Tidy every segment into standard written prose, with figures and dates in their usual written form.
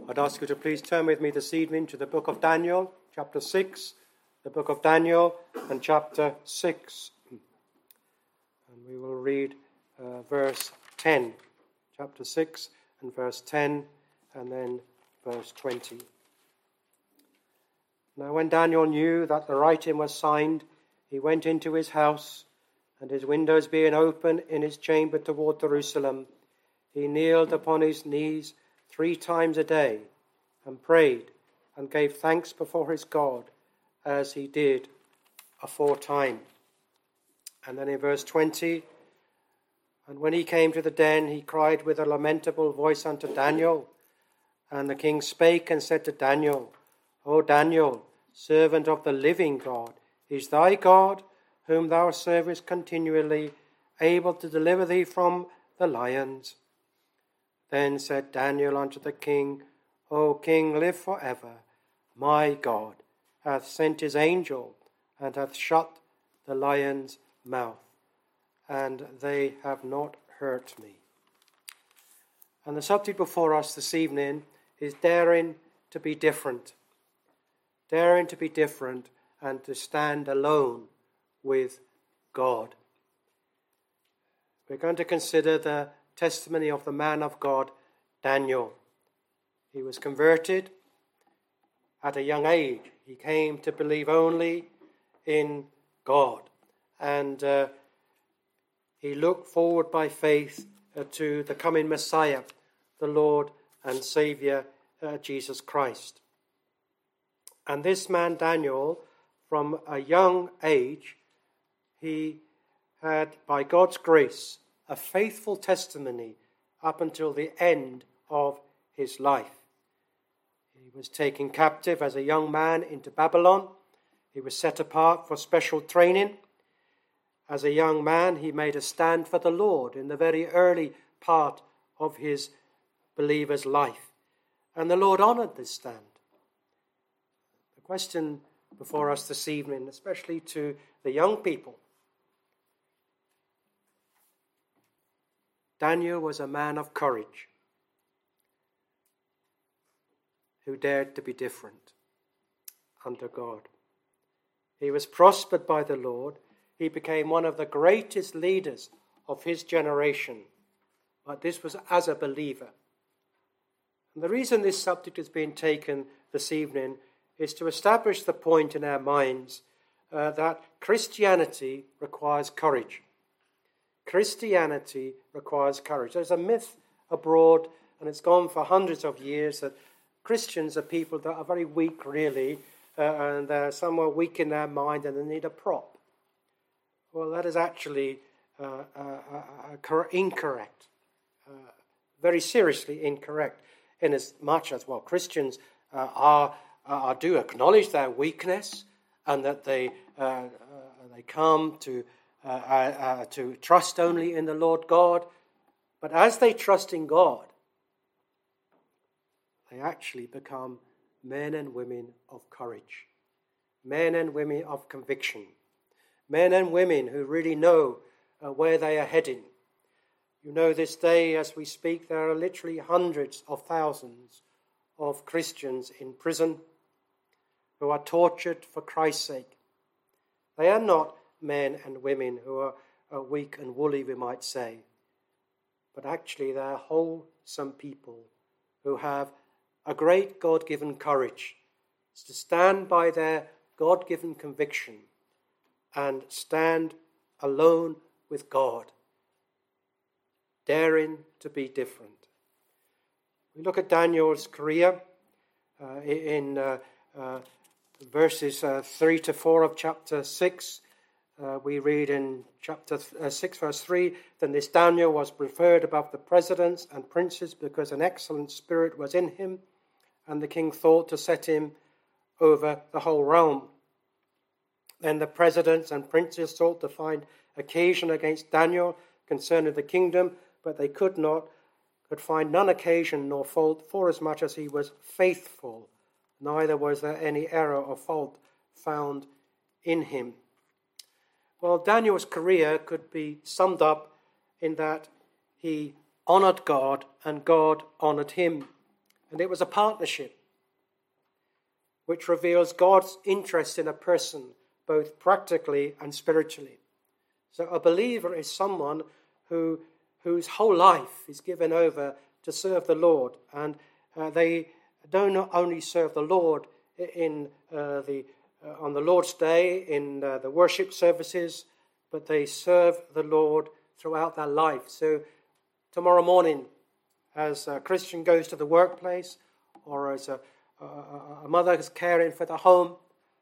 I'd ask you to please turn with me this evening to the book of Daniel, chapter 6, the book of Daniel and chapter 6. And we will read verse 10, chapter 6 and verse 10, and then verse 20. Now when Daniel knew that the writing was signed, he went into his house, and his windows being open in his chamber toward Jerusalem, he kneeled upon his knees 3 times a day, and prayed, and gave thanks before his God, as he did aforetime. And then in verse 20, and when he came to the den, he cried with a lamentable voice unto Daniel. And the king spake and said to Daniel, O Daniel, servant of the living God, is thy God, whom thou servest continually, able to deliver thee from the lions? Then said Daniel unto the king, O king, live forever. My God hath sent his angel, and hath shut the lion's mouth, and they have not hurt me. And the subject before us this evening is daring to be different. Daring to be different and to stand alone with God. We're going to consider the testimony of the man of God, Daniel. He was converted at a young age. He came to believe only in God. And he looked forward by faith to the coming Messiah, the Lord and Saviour, Jesus Christ. And this man, Daniel, from a young age, he had, by God's grace, a faithful testimony up until the end of his life. He was taken captive as a young man into Babylon. He was set apart for special training. As a young man, he made a stand for the Lord in the very early part of his believer's life. And the Lord honoured this stand. The question before us this evening, especially to the young people, Daniel was a man of courage who dared to be different under God. He was prospered by the Lord. He became one of the greatest leaders of his generation, but this was as a believer. And the reason this subject is being taken this evening is to establish the point in our minds that Christianity requires courage. Christianity requires courage. There's a myth abroad, and it's gone for hundreds of years, that Christians are people that are very weak, really, and they're somewhat weak in their mind and they need a prop. Well, that is actually incorrect, very seriously incorrect, in as much as, well, Christians do acknowledge their weakness, and that they come to trust only in the Lord God. But as they trust in God, they actually become men and women of courage, men and women of conviction, men and women who really know where they are heading. You know, this day as we speak, there are literally hundreds of thousands of Christians in prison who are tortured for Christ's sake. They are not men and women who are weak and woolly, we might say, but actually they are wholesome people who have a great God-given courage to stand by their God-given conviction and stand alone with God, daring to be different. We look at Daniel's career in verses 3 to 4 of chapter 6. We read in chapter 6, verse 3, Then this Daniel was preferred above the presidents and princes because an excellent spirit was in him, and the king thought to set him over the whole realm. Then the presidents and princes sought to find occasion against Daniel concerning the kingdom, but they could find none occasion nor fault, forasmuch as he was faithful, neither was there any error or fault found in him. Well, Daniel's career could be summed up in that he honored God and God honored him. And it was a partnership which reveals God's interest in a person, both practically and spiritually. So a believer is someone whose whole life is given over to serve the Lord. And they don't not only serve the Lord on the Lord's Day in the worship services, but they serve the Lord throughout their life. So tomorrow morning, as a Christian goes to the workplace, or as a mother is caring for the home,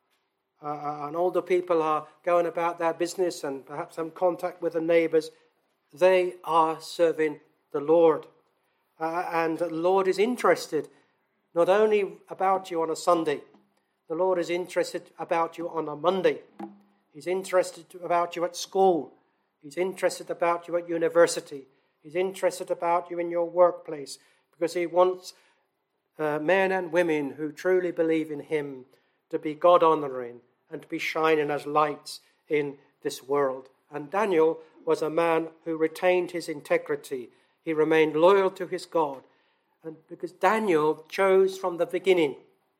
and older people are going about their business and perhaps have contact with the neighbours, they are serving the Lord. And the Lord is interested not only about you on a Sunday, the Lord is interested about you on a Monday. He's interested about you at school. He's interested about you at university. He's interested about you in your workplace, because he wants men and women who truly believe in him to be God-honoring and to be shining as lights in this world. And Daniel was a man who retained his integrity. He remained loyal to his God. And because Daniel chose from the beginning,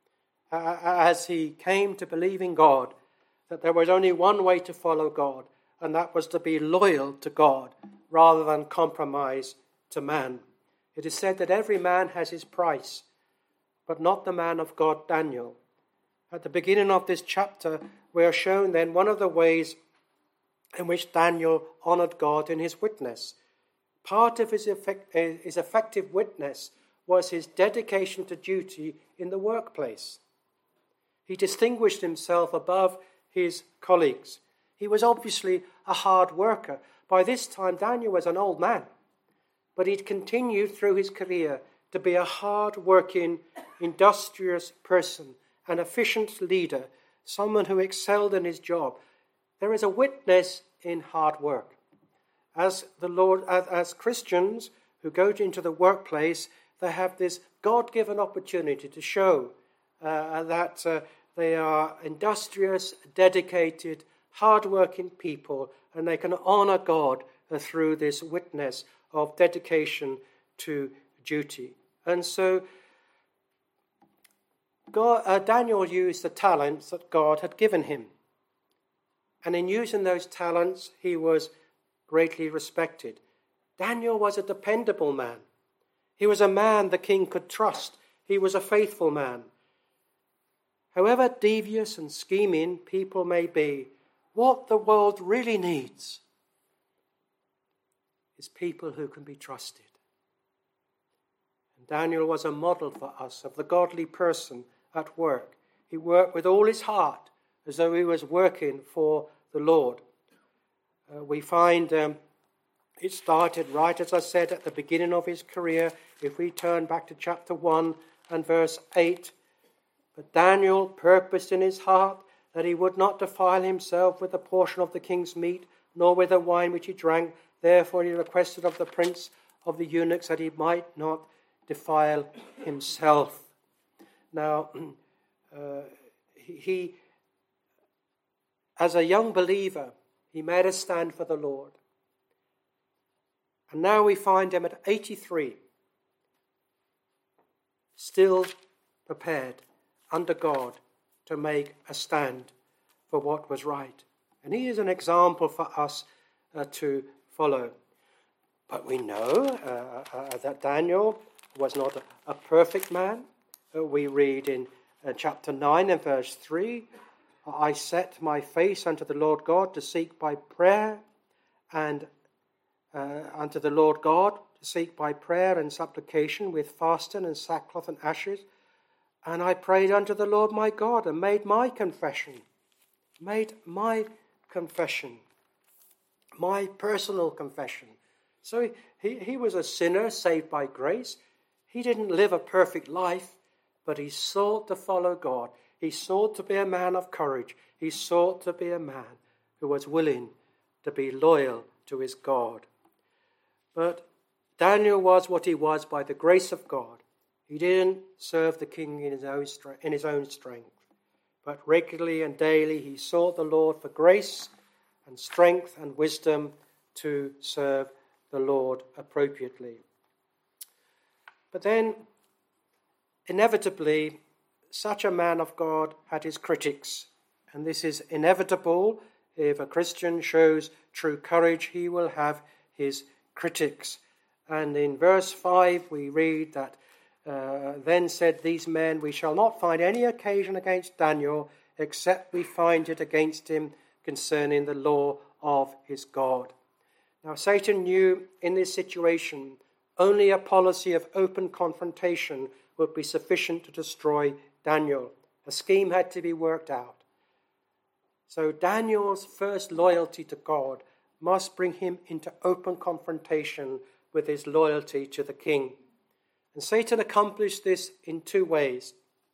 as he came to believe in God, that there was only one way to follow God, and that was to be loyal to God rather than compromise to man. It is said that every man has his price, but not the man of God, Daniel. At the beginning of this chapter, we are shown then one of the ways in which Daniel honored God in his witness. Part of his effective witness was his dedication to duty in the workplace. He distinguished himself above his colleagues. He was obviously a hard worker. By this time, Daniel was an old man, but he'd continued through his career to be a hard-working, industrious person, an efficient leader, someone who excelled in his job. There is a witness in hard work. As Christians who go into the workplace, they have this God-given opportunity to show that they are industrious, dedicated, hard-working people, and they can honor God through this witness of dedication to duty. And so Daniel used the talents that God had given him. And in using those talents, he was greatly respected. Daniel was a dependable man. He was a man the king could trust. He was a faithful man. However devious and scheming people may be, what the world really needs is people who can be trusted. And Daniel was a model for us of the godly person at work. He worked with all his heart as though he was working for the Lord. We find it started right, as I said, at the beginning of his career. If we turn back to chapter 1 and verse 8, but Daniel purposed in his heart that he would not defile himself with a portion of the king's meat, nor with the wine which he drank. Therefore he requested of the prince of the eunuchs that he might not defile himself. Now, he as a young believer, he made a stand for the Lord. And now we find him at 83, still prepared under God to make a stand for what was right. And he is an example for us to follow. But we know that Daniel was not a perfect man. We read in chapter 9 and verse 3, I set my face unto the Lord God to seek by prayer and unto the Lord God to seek by prayer and supplication with fasting and sackcloth and ashes. And I prayed unto the Lord my God and made my confession, my personal confession. So he was a sinner saved by grace. He didn't live a perfect life, but he sought to follow God. He sought to be a man of courage. He sought to be a man who was willing to be loyal to his God. But Daniel was what he was by the grace of God. He didn't serve the king in his own strength, but regularly and daily he sought the Lord for grace and strength and wisdom to serve the Lord appropriately. But then inevitably, such a man of God had his critics. And this is inevitable. If a Christian shows true courage, he will have his critics. And in verse 5 we read that, then said these men, we shall not find any occasion against Daniel, except we find it against him concerning the law of his God. Now Satan knew in this situation only a policy of open confrontation would be sufficient to destroy Daniel. A scheme had to be worked out. So Daniel's first loyalty to God must bring him into open confrontation with his loyalty to the king. And Satan accomplished this in two ways,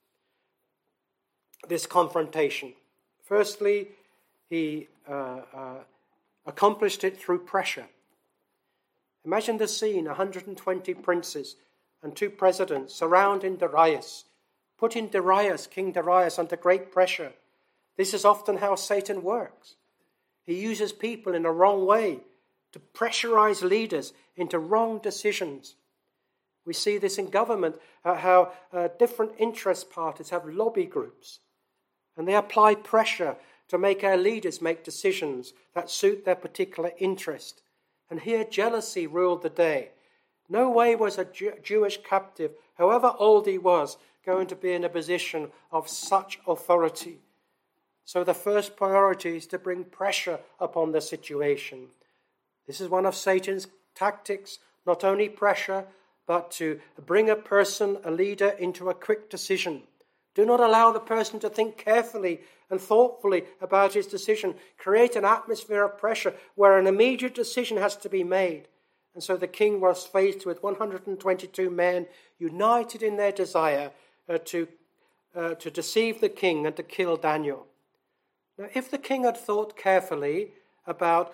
this confrontation. Firstly, he accomplished it through pressure. Imagine the scene, 120 princes and 2 presidents surrounding Darius, putting King Darius, under great pressure. This is often how Satan works. He uses people in a wrong way to pressurize leaders into wrong decisions. We see this in government, how different interest parties have lobby groups, and they apply pressure to make our leaders make decisions that suit their particular interest. And here jealousy ruled the day. No way was a Jewish captive, however old he was, going to be in a position of such authority. So the first priority is to bring pressure upon the situation. This is one of Satan's tactics, not only pressure, but to bring a person, a leader, into a quick decision. Do not allow the person to think carefully and thoughtfully about his decision. Create an atmosphere of pressure where an immediate decision has to be made. And so the king was faced with 122 men united in their desire to deceive the king and to kill Daniel. Now, if the king had thought carefully about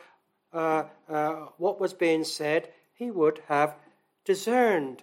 what was being said, he would have discerned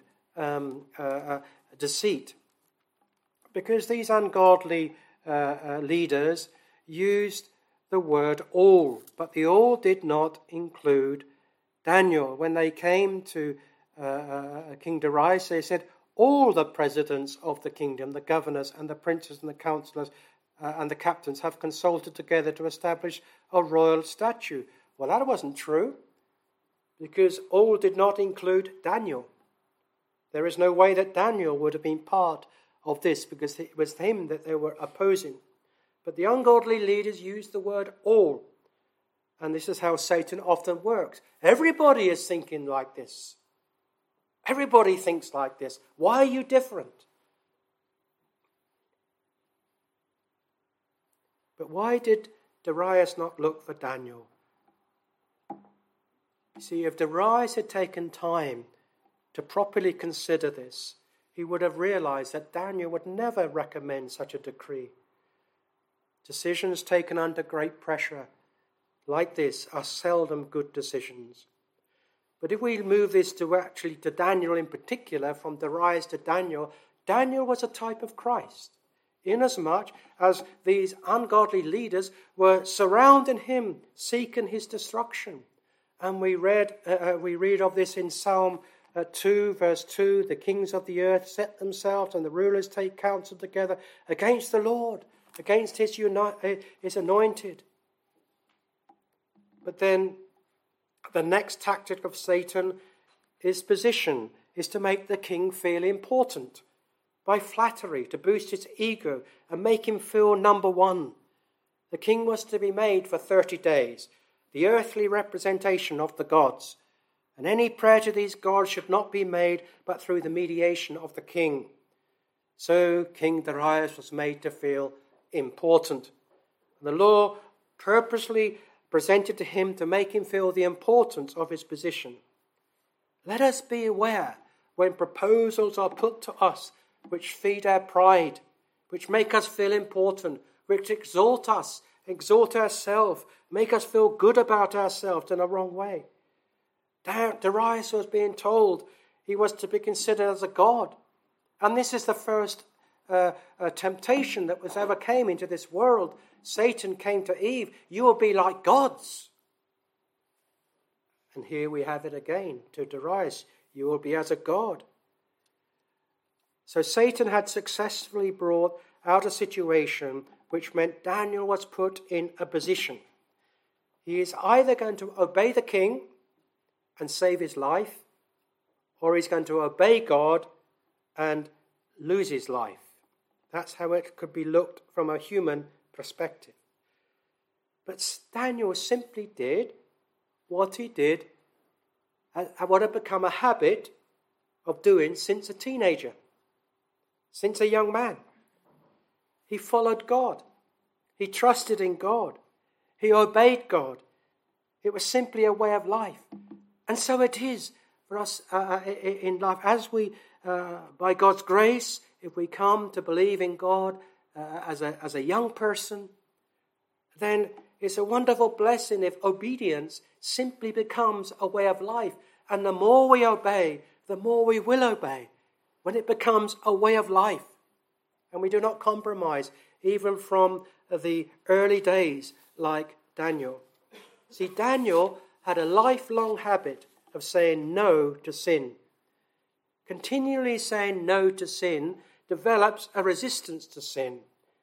deceit. Because these ungodly leaders used the word all, but the all did not include Daniel. When they came to King Darius, they said, all the presidents of the kingdom, the governors and the princes and the counselors and the captains have consulted together to establish a royal statute. Well, that wasn't true, because all did not include Daniel. There is no way that Daniel would have been part of this, because it was him that they were opposing. But the ungodly leaders used the word all. And this is how Satan often works. Everybody is thinking like this. Everybody thinks like this. Why are you different? But why did Darius not look for Daniel? You see, if Darius had taken time to properly consider this, he would have realized that Daniel would never recommend such a decree. Decisions taken under great pressure like this are seldom good decisions. But if we move this to Daniel in particular, from Darius to Daniel, Daniel was a type of Christ, inasmuch as these ungodly leaders were surrounding him, seeking his destruction. And we read of this in Psalm 2, verse 2, the kings of the earth set themselves and the rulers take counsel together against the Lord, against his anointed. But then the next tactic of Satan is position, is to make the king feel important by flattery, to boost his ego and make him feel number one. The king was to be made for 30 days, the earthly representation of the gods. And any prayer to these gods should not be made but through the mediation of the king. So King Darius was made to feel important. And the law purposely presented to him to make him feel the importance of his position. Let us be aware when proposals are put to us which feed our pride, which make us feel important, which exalt us, exalt ourselves, make us feel good about ourselves in a wrong way. Darius was being told he was to be considered as a god. And this is the first temptation that was ever came into this world. Satan came to Eve, you will be like gods. And here we have it again to Darius, you will be as a god. So Satan had successfully brought out a situation which meant Daniel was put in a position. He is either going to obey the king and save his life, or he's going to obey God and lose his life. That's how it could be looked from a human perspective. But Daniel simply did what he did, what had become a habit of doing since a teenager, since a young man. He followed God. He trusted in God. He obeyed God. It was simply a way of life. And so it is for us in life. As we, by God's grace, if we come to believe in God as a young person, then it's a wonderful blessing if obedience simply becomes a way of life. And the more we obey, the more we will obey when it becomes a way of life. And we do not compromise, even from the early days like Daniel. See, Daniel had a lifelong habit of saying no to sin. Continually saying no to sin develops a resistance to sin.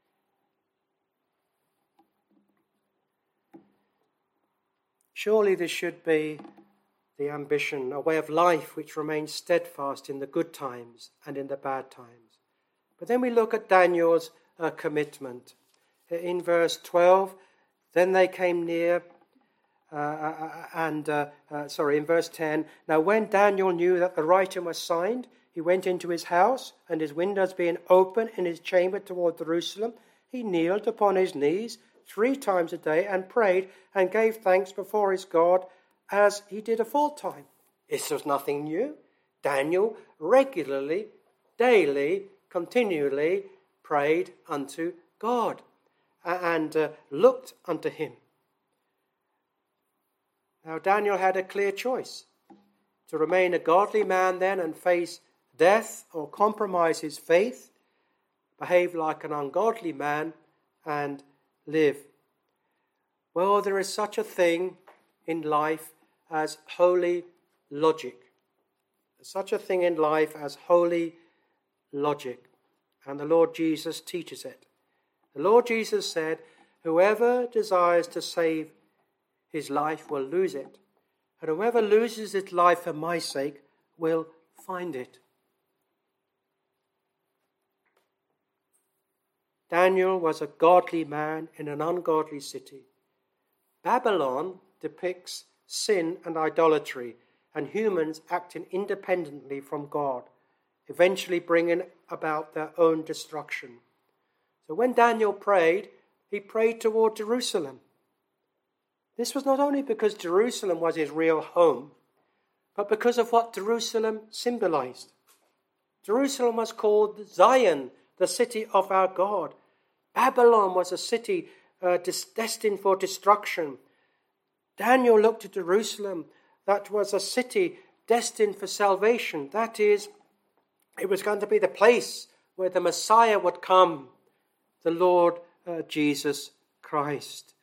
Surely this should be the ambition, a way of life which remains steadfast in the good times and in the bad times. But then we look at Daniel's commitment. In verse 12, then they came near, in verse 10, now when Daniel knew that the writing was signed, he went into his house, and his windows being open in his chamber toward Jerusalem, he kneeled upon his knees 3 times a day and prayed and gave thanks before his God as he did aforetime. This was nothing new. Daniel regularly, daily, continually prayed unto God and looked unto him. Now Daniel had a clear choice: to remain a godly man then and face death, or compromise his faith, behave like an ungodly man and live. Well, there is such a thing in life as holy logic. There's such a thing in life as holy logic. And the Lord Jesus teaches it. The Lord Jesus said, whoever desires to save his life will lose it. And whoever loses his life for my sake will find it. Daniel was a godly man in an ungodly city. Babylon depicts sin and idolatry and humans acting independently from God, eventually bringing about their own destruction. So when Daniel prayed, he prayed toward Jerusalem. This was not only because Jerusalem was his real home, but because of what Jerusalem symbolized. Jerusalem was called Zion, the city of our God. Babylon was a city destined for destruction. Daniel looked at Jerusalem. That was a city destined for salvation. That is, it was going to be the place where the Messiah would come, the Lord Jesus Christ.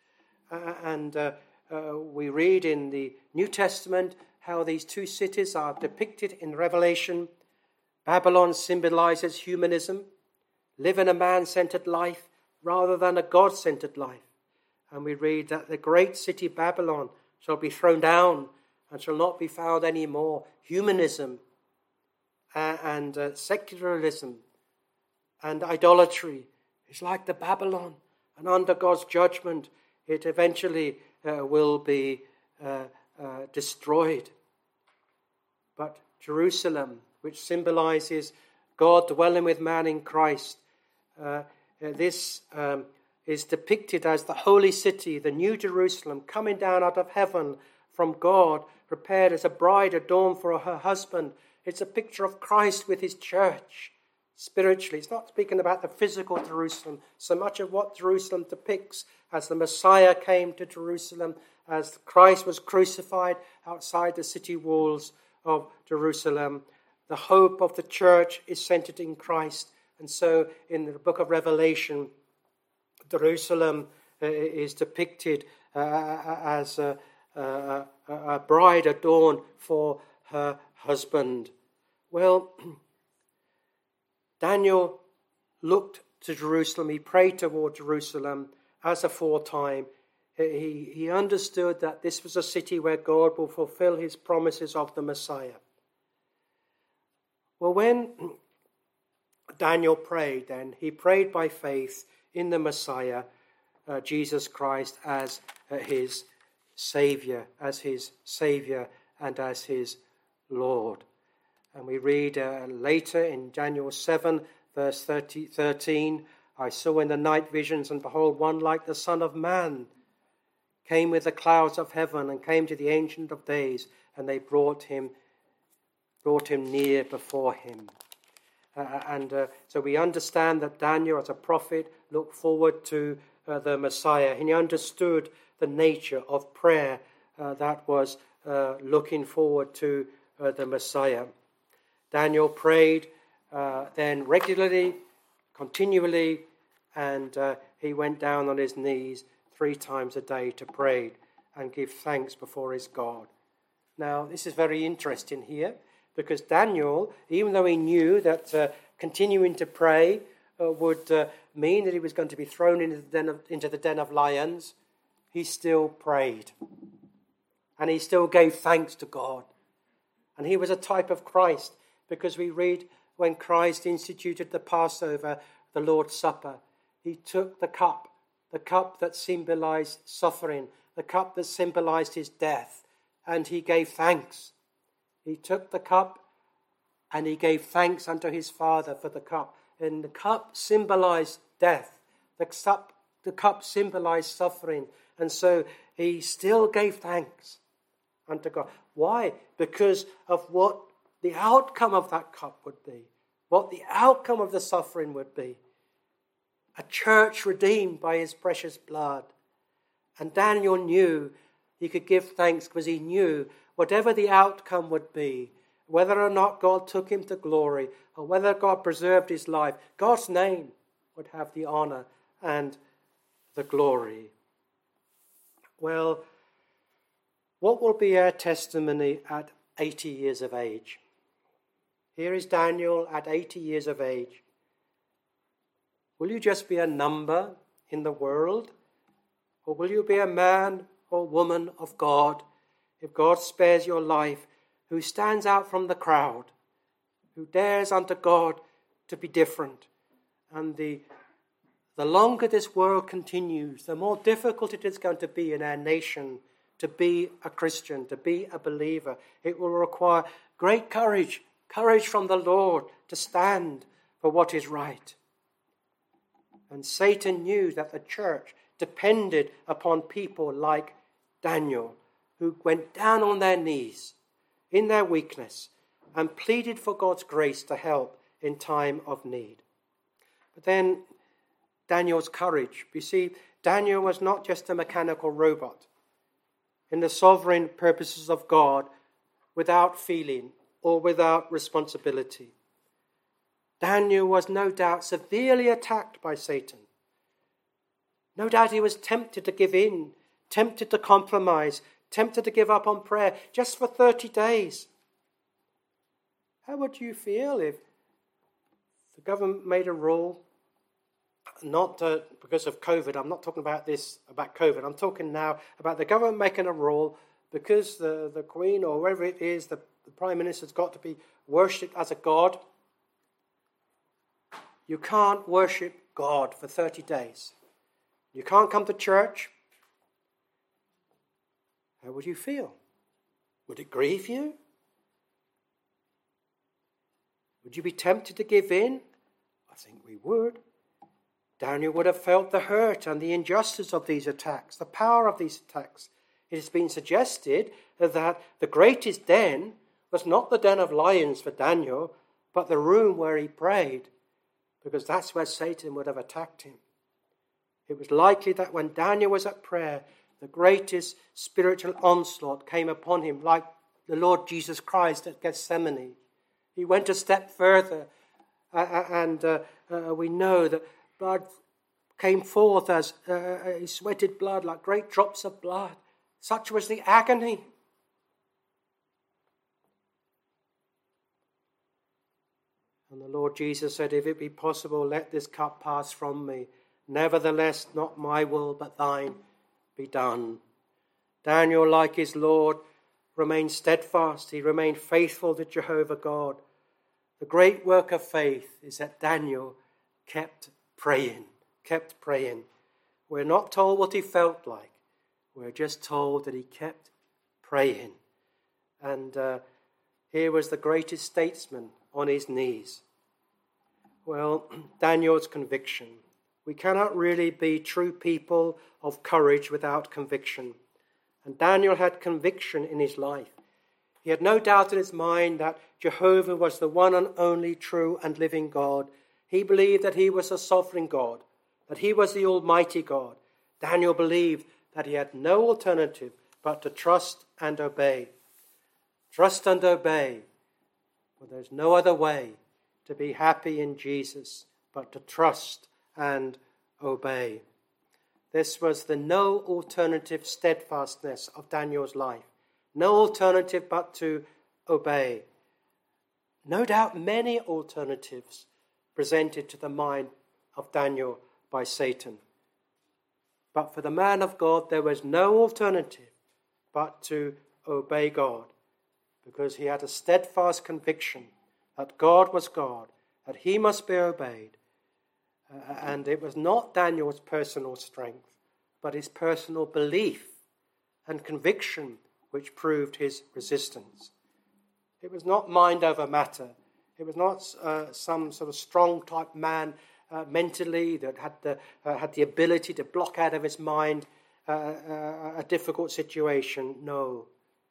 We read in the New Testament how these two cities are depicted in Revelation. Babylon symbolizes humanism, living a man-centered life rather than a God-centered life. And we read that the great city Babylon shall be thrown down and shall not be found anymore. Humanism and secularism and idolatry is like the Babylon. And under God's judgment, it eventually will be destroyed. But Jerusalem, which symbolizes God dwelling with man in Christ, this is depicted as the holy city, the new Jerusalem, coming down out of heaven from God, prepared as a bride adorned for her husband. It's a picture of Christ with his church. Spiritually, it's not speaking about the physical Jerusalem, so much of what Jerusalem depicts as the Messiah came to Jerusalem, as Christ was crucified outside the city walls of Jerusalem. The hope of the church is centered in Christ. And so in the book of Revelation, Jerusalem is depicted as a bride adorned for her husband. Well, Daniel looked to Jerusalem. He prayed toward Jerusalem as aforetime. He understood that this was a city where God will fulfill his promises of the Messiah. Well, when Daniel prayed then, he prayed by faith in the Messiah, Jesus Christ, as his Saviour, and as his Lord. And we read later in Daniel 7, verse 13, I saw in the night visions, and behold, one like the Son of Man came with the clouds of heaven and came to the Ancient of Days, and they brought him near before him. So we understand that Daniel, as a prophet, looked forward to the Messiah, and he understood the nature of prayer that was looking forward to the Messiah. Daniel prayed then regularly, continually, and he went down on his knees 3 times a day to pray and give thanks before his God. Now, this is very interesting here, because Daniel, even though he knew that continuing to pray would mean that he was going to be thrown into the den of lions, he still prayed. And he still gave thanks to God. And he was a type of Christ, because we read when Christ instituted the Passover, the Lord's Supper, he took the cup that symbolized suffering, the cup that symbolized his death, and he gave thanks. He took the cup and he gave thanks unto his Father for the cup. And the cup symbolized death. The cup symbolized suffering. And so he still gave thanks unto God. Why? Because of what the outcome of that cup would be. What the outcome of the suffering would be. A church redeemed by his precious blood. And Daniel knew he could give thanks because he knew whatever the outcome would be, whether or not God took him to glory, or whether God preserved his life, God's name would have the honor and the glory. Well, what will be our testimony at 80 years of age? Here is Daniel at 80 years of age. Will you just be a number in the world? Or will you be a man or woman of God, if God spares your life, who stands out from the crowd, who dares unto God to be different? And the longer this world continues, the more difficult it is going to be in our nation to be a Christian, to be a believer. It will require great courage from the Lord to stand for what is right. And Satan knew that the church depended upon people like Daniel, who went down on their knees in their weakness and pleaded for God's grace to help in time of need. But then Daniel's courage. You see, Daniel was not just a mechanical robot in the sovereign purposes of God without feeling or without responsibility. Daniel was no doubt severely attacked by Satan. No doubt he was tempted to give in, tempted to compromise, tempted to give up on prayer just for 30 days. How would you feel if the government made a rule, not because of COVID? I'm not talking about COVID. I'm talking now about the government making a rule because the Queen or whoever it is, the Prime Minister's got to be worshipped as a god. You can't worship God for 30 days. You can't come to church. How would you feel? Would it grieve you? Would you be tempted to give in? I think we would. Daniel would have felt the hurt and the injustice of these attacks, the power of these attacks. It has been suggested that the greatest den was not the den of lions for Daniel, but the room where he prayed, because that's where Satan would have attacked him. It was likely that when Daniel was at prayer, the greatest spiritual onslaught came upon him, like the Lord Jesus Christ at Gethsemane. He went a step further, and we know that blood came forth as he sweated blood like great drops of blood. Such was the agony. And the Lord Jesus said, if it be possible, let this cup pass from me. Nevertheless, not my will, but thine be done. Daniel, like his Lord, remained steadfast. He remained faithful to Jehovah God. The great work of faith is that Daniel kept praying. We're not told what he felt like. We're just told that he kept praying. And here was the greatest statesman on his knees. Well, Daniel's conviction. We cannot really be true people of courage without conviction. And Daniel had conviction in his life. He had no doubt in his mind that Jehovah was the one and only true and living God. He believed that he was a sovereign God, that he was the Almighty God. Daniel believed that he had no alternative but to trust and obey. Trust and obey. For there's no other way to be happy in Jesus but to trust and obey. This was the no alternative steadfastness of Daniel's life. No alternative but to obey. No doubt many alternatives presented to the mind of Daniel by Satan. But for the man of God, there was no alternative but to obey God, because he had a steadfast conviction that God was God, that he must be obeyed. And it was not Daniel's personal strength, but his personal belief and conviction which proved his resistance. It was not mind over matter. It was not some sort of strong type man mentally that had the ability to block out of his mind a difficult situation. No.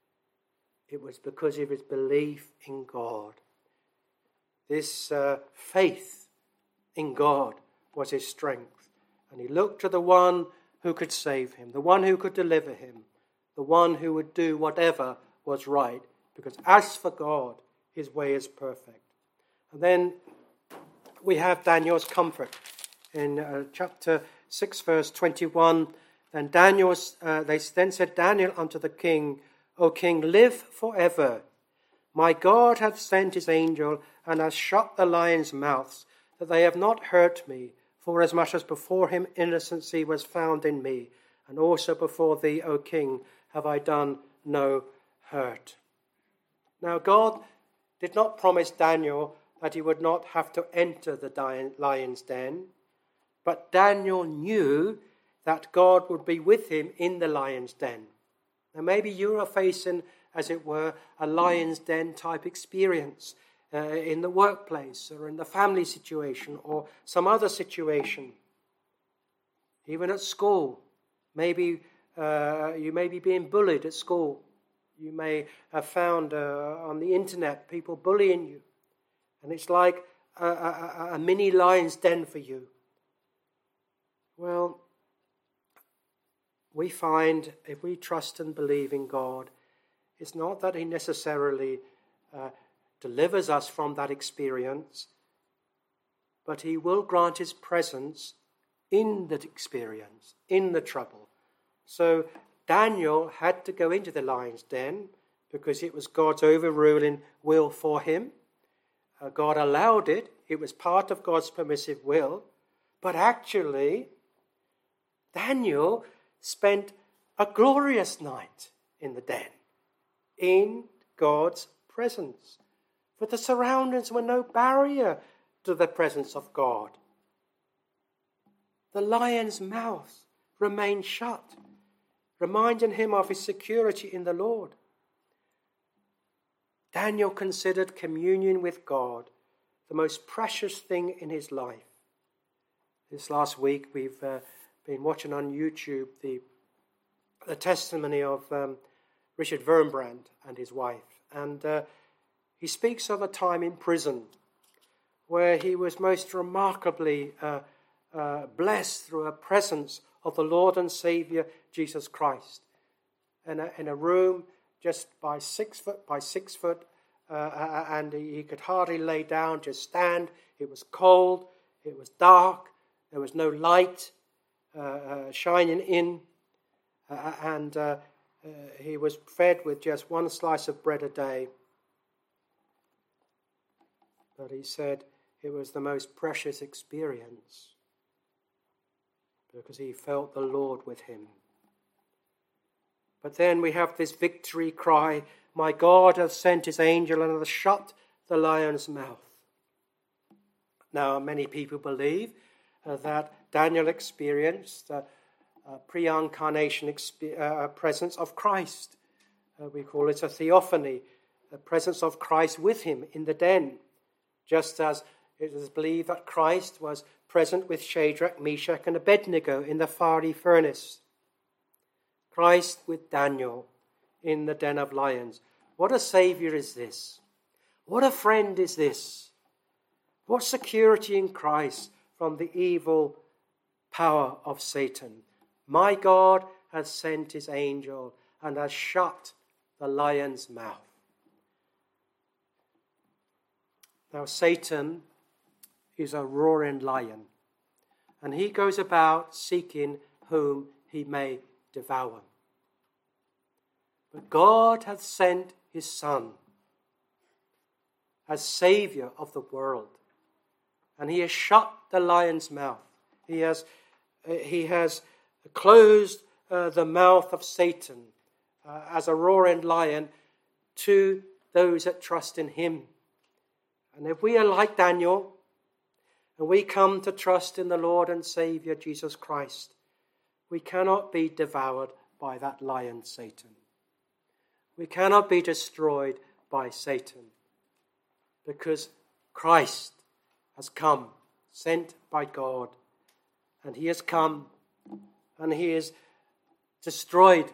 It was because of his belief in God. This faith in God was his strength. And he looked to the one who could save him, the one who could deliver him, the one who would do whatever was right. Because as for God, his way is perfect. And then we have Daniel's comfort. In chapter 6, verse 21, they then said Daniel unto the king, O king, live forever. My God hath sent his angel, and hath shut the lions' mouths, that they have not hurt me, forasmuch as before him innocency was found in me, and also before thee, O king, have I done no hurt. Now God did not promise Daniel that he would not have to enter the lion's den, but Daniel knew that God would be with him in the lion's den. Now maybe you are facing, as it were, a lion's den type experience in the workplace or in the family situation or some other situation. Even at school, maybe you may be being bullied at school. You may have found on the internet people bullying you. And it's like a mini lion's den for you. Well, we find if we trust and believe in God, it's not that he necessarily delivers us from that experience, but he will grant his presence in that experience, in the trouble. So Daniel had to go into the lion's den because it was God's overruling will for him. God allowed it. It was part of God's permissive will. But actually, Daniel spent a glorious night in the den, in God's presence. For the surroundings were no barrier to the presence of God. The lion's mouth remained shut, reminding him of his security in the Lord. Daniel considered communion with God the most precious thing in his life. This last week we've been watching on YouTube the testimony of Richard Wurmbrand and his wife. And he speaks of a time in prison where he was most remarkably blessed through a presence of the Lord and Saviour Jesus Christ. In a room just by 6 foot by 6 foot, and he could hardly lay down, just stand. It was cold, it was dark, there was no light shining in, and he was fed with just one slice of bread a day. But he said, it was the most precious experience because he felt the Lord with him. But then we have this victory cry, my God hath sent his angel and hath shut the lion's mouth. Now, many people believe that Daniel experienced the pre-incarnation presence of Christ. We call it a theophany, the presence of Christ with him in the den, just as it is believed that Christ was present with Shadrach, Meshach, and Abednego in the fiery furnace. Christ with Daniel in the den of lions. What a Saviour is this? What a friend is this? What security in Christ from the evil power of Satan. My God has sent his angel and has shut the lion's mouth. Now, Satan is a roaring lion, and he goes about seeking whom he may devour. But God hath sent his Son as Saviour of the world, and he has shut the lion's mouth. He has closed the mouth of Satan as a roaring lion to those that trust in him. And if we are like Daniel, and we come to trust in the Lord and Saviour Jesus Christ, we cannot be devoured by that lion Satan. We cannot be destroyed by Satan, because Christ has come, sent by God, and he has come and he has destroyed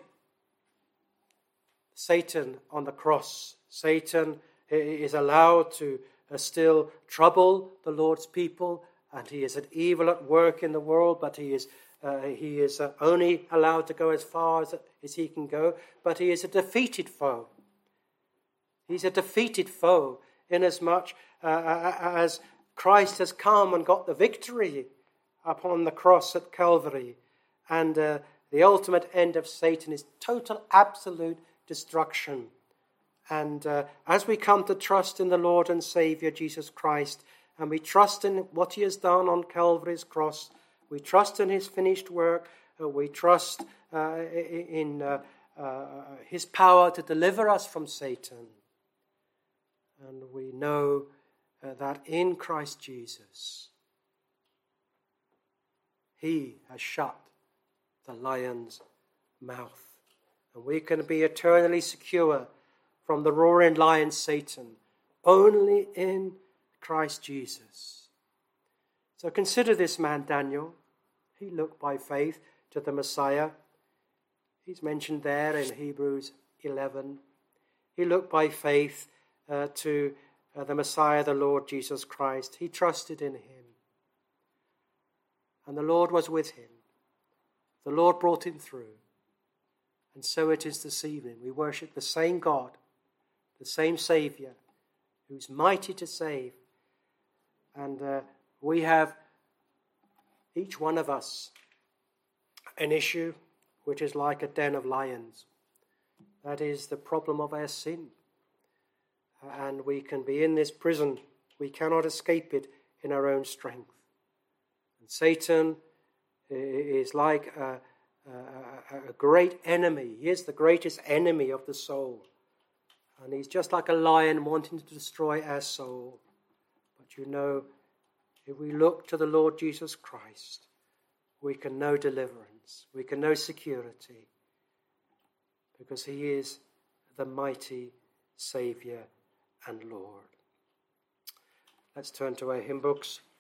Satan on the cross. Satan is allowed to still trouble the Lord's people, and he is an evil at work in the world, but he is only allowed to go as far as he can go, but he is a defeated foe. He's a defeated foe inasmuch as Christ has come and got the victory upon the cross at Calvary, and the ultimate end of Satan is total, absolute destruction. And as we come to trust in the Lord and Saviour Jesus Christ, and we trust in what he has done on Calvary's cross, we trust in his finished work, we trust in his power to deliver us from Satan. And we know that in Christ Jesus, he has shut the lion's mouth. And we can be eternally secure from the roaring lion Satan only in Christ Jesus. So consider this man Daniel. He looked by faith to the Messiah. He's mentioned there in Hebrews 11. He looked by faith to the Messiah, the Lord Jesus Christ. He trusted in him. And the Lord was with him. The Lord brought him through. And so it is this evening. We worship the same God, the same Saviour, who's mighty to save. And we have, each one of us, an issue which is like a den of lions. That is the problem of our sin. And we can be in this prison. We cannot escape it in our own strength. And Satan is like a great enemy. He is the greatest enemy of the soul. And he's just like a lion wanting to destroy our soul. But you know, if we look to the Lord Jesus Christ, we can know deliverance. We can know security. Because he is the mighty Saviour and Lord. Let's turn to our hymn books.